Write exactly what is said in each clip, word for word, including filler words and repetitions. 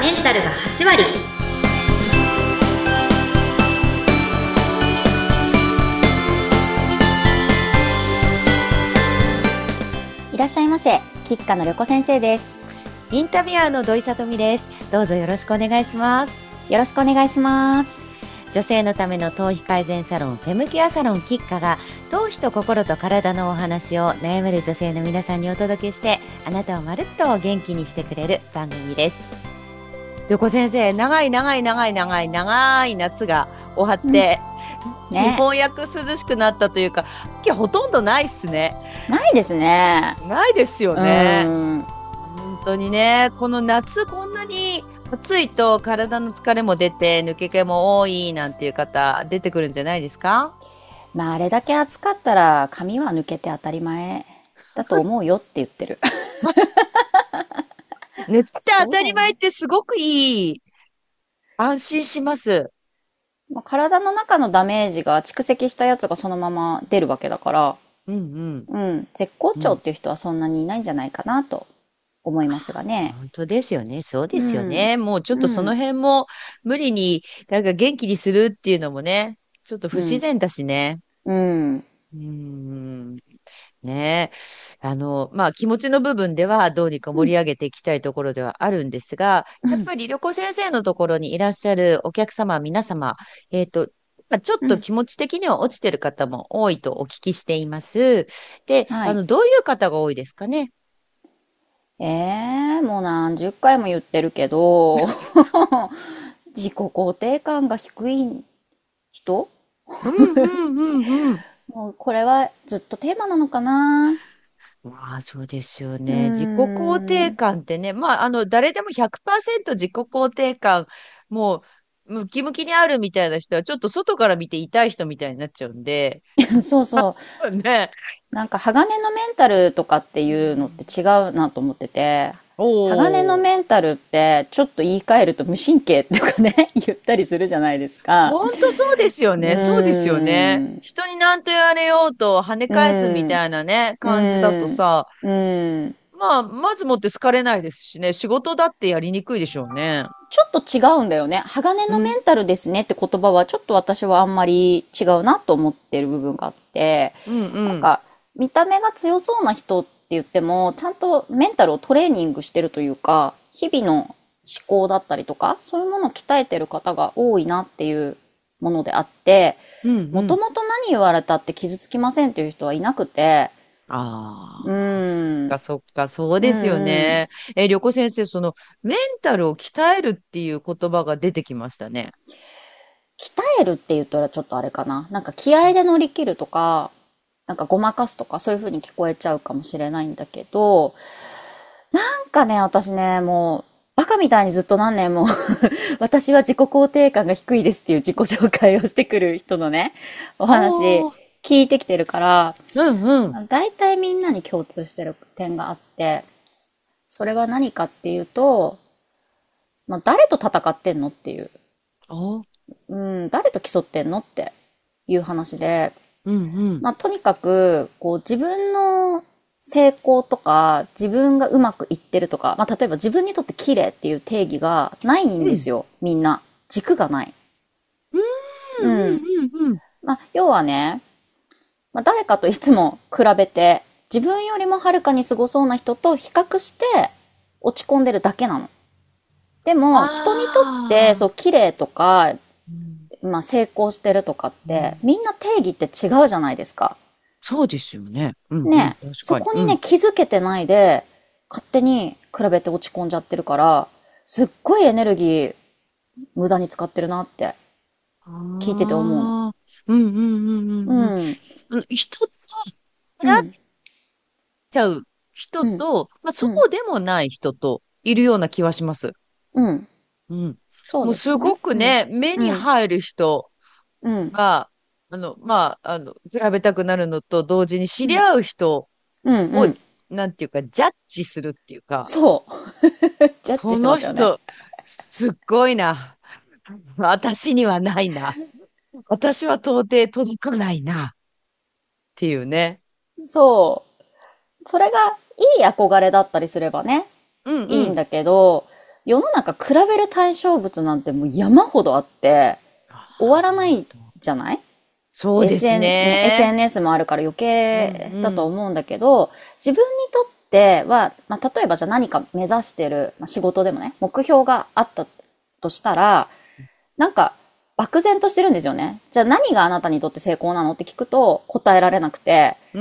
メンタルがはち割。 いらっしゃいませ。吉川の旅子先生です。 インタビュアーの土井さとみです。どうぞよろしくお願いします。 よろしくお願いします。 女性のための頭皮改善サロンフェムケアサロン吉川が頭皮と心と体のお話を悩める女性の皆さんにお届けして、あなたをまるっと元気にしてくれる番組です。旅子先生、長い長い長い長い長い夏が終わって、うんね、日本やく涼しくなったというか、今日ほとんどないっすね。 ないですね。 ないですよね。うん本当にね、この夏こんなに暑いと体の疲れも出て抜け毛も多いなんていう方出てくるんじゃないですか？ まああれだけ暑かったら髪は抜けて当たり前だと思うよって言ってる。 抜けて当たり前ってすごくいい。安心します。 まあ、体の中のダメージが蓄積したやつがそのまま出るわけだから、 うんうん。 うん、絶好調っていう人はそんなにいないんじゃないかなと思いますがね。 本当ですよね。そうですよね。うん、もうちょっとその辺も無理に、なんか元気にするっていうのもね、ちょっと不自然だしね。 うん。 うん。ねえ。あの、まあ気持ちの部分ではどうにか盛り上げていきたいところではあるんですが、うん、やっぱり旅行先生のところにいらっしゃるお客様、皆様、えっと、まあ、ちょっと気持ち的には落ちてる方も多いとお聞きしています。で、はい、あの、どういう方が多いですかね？ ええー、もう何十回も言ってるけど、自己肯定感が低い人？ うんうんうんうん。 もうこれはずっとテーマなのかな。 まあ、そうですよね。自己肯定感ってね、まあ、あの、誰でもひゃくパーセント自己肯定感、もう、ムキムキにあるみたいな人は、ちょっと外から見て痛い人みたいになっちゃうんで。 そうそう。 ね。 なんか、鋼のメンタルとかっていうのって違うなと思ってて、鋼のメンタルってちょっと言い換えると無神経とかね言ったりするじゃないですか。 本当そうですよね。そうですよね。人に何と言われようと跳ね返すみたいなね感じだとさ、うんまあまずもって好かれないですしね。仕事だってやりにくいでしょうね。 ちょっと違うんだよね。鋼のメンタルですねって言葉はちょっと私はあんまり違うなと思ってる部分があって、うんうん、なんか見た目が強そうな人って言ってもちゃんとメンタルをトレーニングしてるというか、日々の思考だったりとかそういうものを鍛えてる方が多いなっていうものであって、もともと何言われたって傷つきませんっていう人はいなくて、 ああ、うん、そっかそっか、そうですよね。うんうん、え、旅子先生、そのメンタルを鍛えるっていう言葉が出てきましたね。 鍛えるって言ったらちょっとあれかな。なんか気合で乗り切るとか、なんかごまかすとかそういう風に聞こえちゃうかもしれないんだけど、なんかね、私ね、もう、バカみたいにずっと何年も私は自己肯定感が低いですっていう自己紹介をしてくる人のね、お話聞いてきてるから、うんうん、大体みんなに共通してる点があって、それは何かっていうと、まあ、誰と戦ってんのっていう。うん、誰と競ってんのっていう話で、うんうんまあ、とにかくこう自分の成功とか自分がうまくいってるとか、まあ、例えば自分にとって綺麗っていう定義がないんですよ、うん、みんな軸がない。うんうんうんうんまあ、要はね、まあ、誰かといつも比べて自分よりもはるかにすごそうな人と比較して落ち込んでるだけなの。でも人にとってそう綺麗とかまあ成功してるとかって、うん、みんな定義って違うじゃないですか。 そうですよね。 うん、ね、うん、そこにね、うん、気づけてないで、勝手に比べて落ち込んじゃってるから、すっごいエネルギー無駄に使ってるなって、聞いてて思う。 うんうんうんうん。うん、人と比べちゃう人と、まあそうでもない人といるような気はします。うん。うん。そうですね。もうすごくね、うん、目に入る人が、うん、あの、まあ、あの、比べたくなるのと同時に知り合う人を、うんうん、なんていうか、ジャッジするっていうか。 そう。ジャッジしてますよね。 この人、すっごいな。私にはないな。私は到底届かないな。っていうね。 そう。それがいい憧れだったりすればね、うんうん、いいんだけど、 世の中比べる対象物なんてもう山ほどあって、終わらないじゃない？ そうです SN ね、 ね。 エスエヌエス もあるから余計うんうん。 だと思うんだけど、自分にとっては、まあ、例えばじゃあ何か目指してる、まあ、仕事でもね、目標があったとしたら、なんか漠然としてるんですよね。じゃあ何があなたにとって成功なのって聞くと答えられなくて、 うん。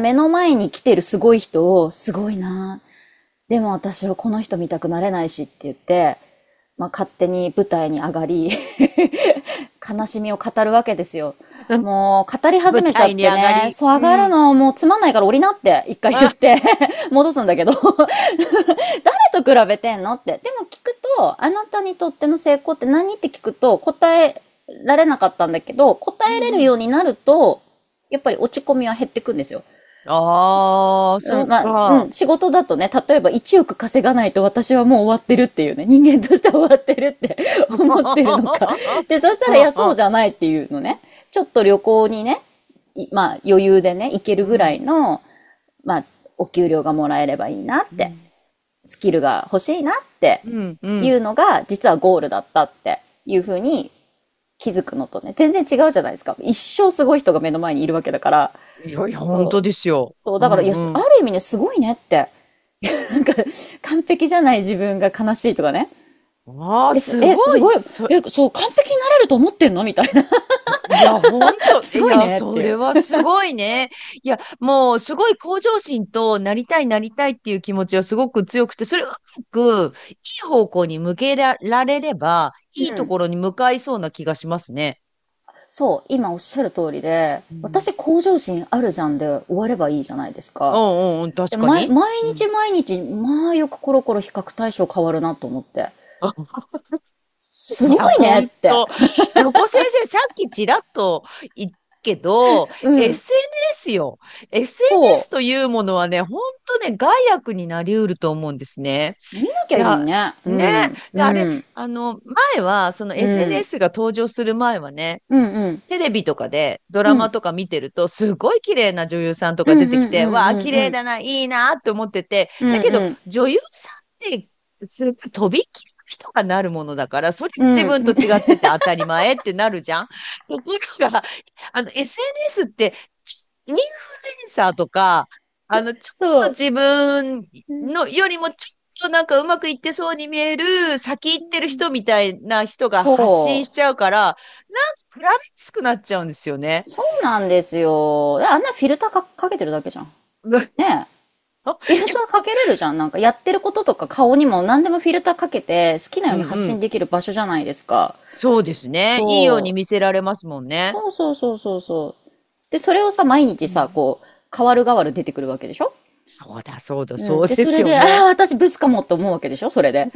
ただ目の前に来てるすごい人を、すごいな、でも私はこの人見たくなれないしって言って、まあ、勝手に舞台に上がり悲しみを語るわけですよ。もう語り始めちゃっ舞台にてね、 上がり。 そう上がるうん。 のもうつまんないから降りなって一回言っあ、 て戻すんだけど誰と比べてんのって。でも聞くと、あなたにとっての成功って何って聞くと答えられなかったんだけど、答えれるうんうん。 ようになると、やっぱり落ち込みは減ってくんですよ。 ああ、 うん、 そっまあ、うか。 ん、仕事だとね、例えばいちおく稼がないと私はもう終わってるっていうね、人間として終わってるって思ってるのか。で、そしたら、いや、そうじゃないっていうのね。ちょっと旅行にね、まあ、余裕でね、行けるぐらいの、まあ、お給料がもらえればいいなって、 うん。 スキルが欲しいなってうん、うん。 いうのが、実はゴールだったっていうふうに気づくのとね、全然違うじゃないですか。一生すごい人が目の前にいるわけだから、 いやいや、本当そう。 ですよ。 そう、 うだから、いや、 んうん。 ある意味ね、すごいねって。なんか、完璧じゃない自分が悲しいとかね。 ああ、 え、すすえ、すごい。 ごい。 そ、 え、そう、完璧になれると思ってんのみたいな。 いや、ほんと、 すごいいや、 ねっていう。 それはすごいね。いや、もう、すごい向上心と、なりたい、なりたいっていう気持ちはすごく強くて、それをうまく、いい方向に向けら、られれば、いいとうん。 ころに向かいそうな気がしますね。 そう、今おっしゃる通りで、 うん。 私向上心あるじゃんで終わればいいじゃないですか。 うんうんうん、 で、毎、 確かに。 毎うん。 日毎日、まあよくコロコロ比較対象変わるなと思って。すいや、 ごいねって。 ほんと。横先生、さっきちらっと言ったけど、 うん。 エスエヌエス よ。エスエヌエスそというものはね、ほんとね、害悪になりうると思うんですね。 う。見なきゃいいのにいや、 ね。うね。 ん。 で、あれ、 うん。 あの、前は、そのうん。 エスエヌエス が登場する前はね、 うんうん。 テレビとかでドうん。 ラマとか見てると、すごい綺麗な女優さんとかうんう出てきて、わあ、 んうんうんうん。 綺麗だな、いいなって思ってて、だけど、 うんうん。 女優さんって、すごいとびっきりの人がなるものだから、それ自うん。 分と違ってて当たり前ってなるじゃん。ところが、あの、エスエヌエス って、ちょインフルエンサーとか、あの、ちょっとそう。 自分うん。 のよりもちょっとなんかうまくいってそうに見える、先行ってる人みたいな人が発信しそう。 ちゃうから、なんか比べやすくなっちゃうんですよね。 そうなんですよ。あんなフィルターか、かけてるだけじゃん。ねえ。フィルターかけれるじゃん。なんかやってることとか顔にも何でもフィルターかけて好きなうんように発うん。 信できる場所じゃないですか。 そうですね。いいようにそう。 見せられますもんね。 そうそうそうそうそう。で、それをさ、毎日さ、 うん。 こう、変わる変わる出てくるわけでしょ？ そうだ、そうだ、 うん。で、 そうでそれで、あすよね。 あ、私ブスかもって思うわけでしょ？それで。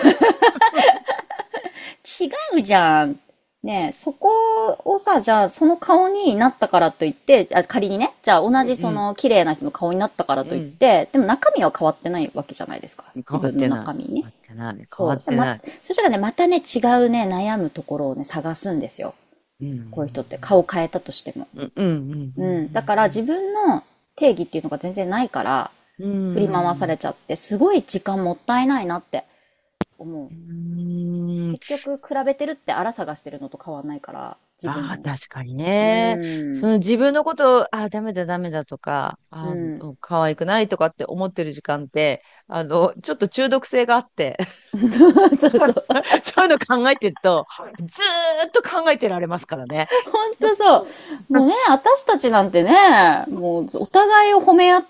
違うじゃん。ねえ、そこをさ、じゃあその顔になったからといって、あ、仮にね、じゃあ同じそうん、 の綺麗な人の顔になったからといっうん、 て、でも中身は変わってないわけじゃないですか。 うん。変自分のわってない。 中身ね。 変わってない。変わそう。そしたらま、 ってない。 そしたらね、またね、違うね、悩むところをね、探すんですよ。 うこういう人ってん、 顔変えたとしても。 うん、うん、 うん。だから自分の定義っていうのが全然ないから、 うん、 振り回さうん。 れちゃって、すごい時間もったいないなって思う。 うん。うん。 結局、比べてるって荒探してるのと変わんないから、自分ああ、 の。 確かにうね。そん。 の自分のことを、ああ、ダメだ、ダメだとか、あうん。 あ、可愛くないとかって思ってる時間って、あの、ちょっと中毒性があって、 そうそう。 そういうの考えてると、ずーっと考えてられますからね。 ほんとそう。もうね、私たちなんてね、もうお互いを褒め合って、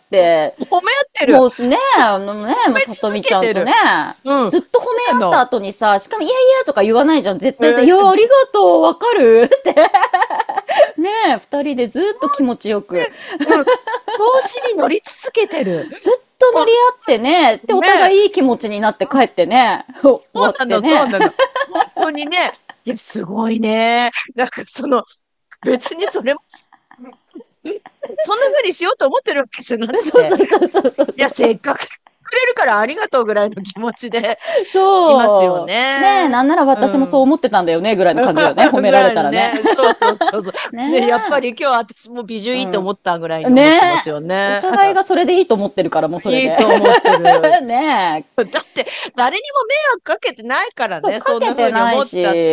褒め合ってる。 もうすね、あのね、もう褒め続さとみちゃんとね、 けてる。うん。 ずっと褒そうなめ合ったの。 後にさ、しかもいやいやとか言わないじゃん。絶対さ、いや、 えーありがとう、わかるってねえ、二人でずっと気持ちよく、 うん。調子に乗り続けてる。 ずっと乗り合ってね、で、おね。 互いいい気持ちになって帰ってね、終わっそうなの、そうてね。 なの。本当にね。いや、すごいね。なんかその、別にそれも、そんな風にしようと思ってるわけじゃなくそうて、 そうそうそうそういや、 そう。 せっかくくれるからありがとうぐらいの気持ちでそう。 いますよね。 ねえ、なんなら私もそう思ってたんだよね、ぐらいの感じよね。褒められたらね。 ね、そうそうそうそう。 ねで、やっぱり今日私も美女いいと思ったぐらいに思っねてますよね。 お互いがそれでいいと思ってるから、もうそれで。 いいと思ってる。 ねえ。 だって、誰にも迷惑かけてないからそう、 ね、 かけそんな風にてないし、 思ったって。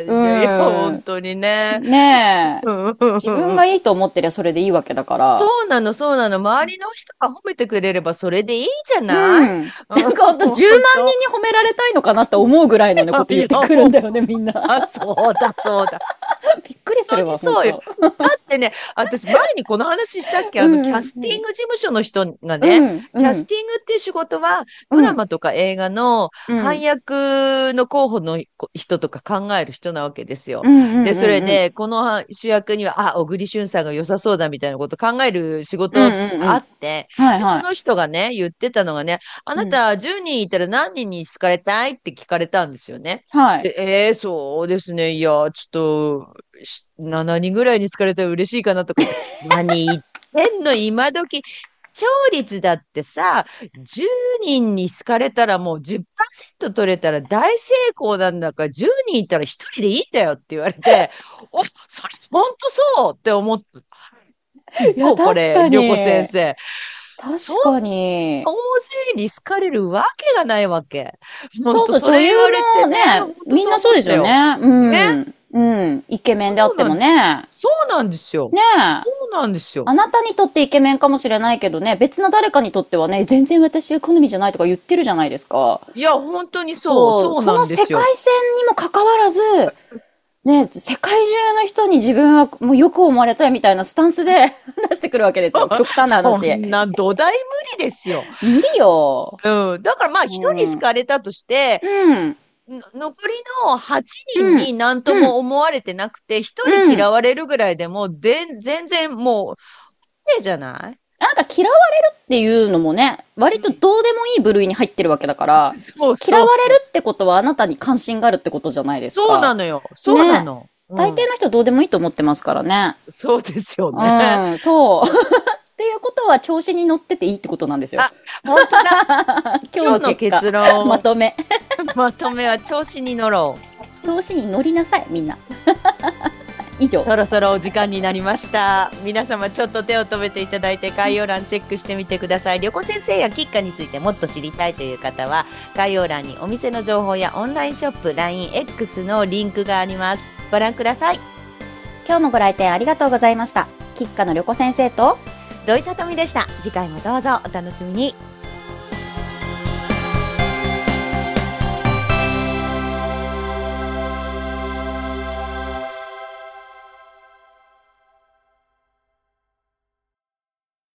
ういやいや、本ん。 当にね。 ねえ。 うんうん自分うん、 がいいと思ってりゃそれでいいわけだから。 そうなの、そうなの。周りの人が褒めてくれればそれでいいじゃうない。 ん。 うん、 なんかほんとじゅうまん本人に褒められたいのかなって思うぐらいのね、こと当。いや、 言ってくるんだよね、みんな。 あ、そうだ、そうだ。 びっくりす本当るわ、ほんにそうよ。 と。 だってね、私前にこの話したっけ、あの、キうんうャスティンんグ事務所の人がうん。 ね、 うんうん。 キャスティングっていう仕事は、ドラうんマとか映画のうん配役の候補の人とか考える人なわけですよ。 うんうんで、それうんうん。 で、この主役には、あ、小栗旬さんが良さそうだみたいなこと考える仕うん事あうんうん。 って、で、そはいはい。 の人がね、言ってたのがね、あうん。 なたじゅうにんいたら何人に好かれたいって聞かれたんですよね。 はい。 で、ええー、そうですね。いや、ちょっと、ししちにんぐらいに好かれたら嬉しいかなとか言って、何言ってんの、今時、視聴率だってさ、じゅうにんに好かれたらもうじゅっパーセント取れたら大成功なんだから、じゅうにんいたらひとりでいいんだよって言われて、お、それ本当そうって思った。 いや、 どうこれ、 確かりょこ先に。 生。そん確かに。 大勢に好かれるわけがないわけ。ほんと、 そうそう、 それ言女優われてね、 もね、 ほんとそうみんなそうです思ったよ。 よね。うね、 ん。うん。イケメンであってもそうなんです。 ね。 そうなんですよ。 ねえ。 そうなんですよ。 あなたにとってイケメンかもしれないけどね、別な誰かにとってはね、全然私は好みじゃないとか言ってるじゃないですか。 いや、本当にそう、 そう、 そうなその世界んですよ。 線にもかかわらず、ね、世界中の人に自分はもうよく思われたいみたいなスタンスで出してくるわけですよ。極端なそ話。 んな土台無理ですよ。 無理よ。 うん。だからまあ、一人好うん。 かれたとして、 うん。 の残りのはちにんうん。 に何とうん。 も思われてなくて、一うん。 人嫌われるぐらいでも、で全然もう、ええじゃない。 なんか嫌われるっていうのもね、割とどうでもいい部類に入ってるわけだから、 そう嫌わそうそう。 れるってことはあなたに関心があるってことじゃないですそうなか。 のよ。そうなね。 の。う大抵ん。 の人どうでもいいと思ってますからね。 そうですよね。 うん、そう。っていうことは調子に乗ってていいってことなんですよ。 あ、本当だ。 今日今日のの結果、 結論、 まとめ。 まとめは調子に乗ろう。 調子に乗りなさい、みんな。以上。 そろそろお時間になりました。皆様ちょっと手を止めていただいて概要欄チェックしてみてください。旅行先生やキッカについてもっと知りたいという方は概要欄にお店の情報やオンラインショップ ラインエックス のリンクがあります。ご覧ください。 今日もご来店ありがとうございました。キッカの旅行先生と土井さとみでした。次回もどうぞお楽しみに。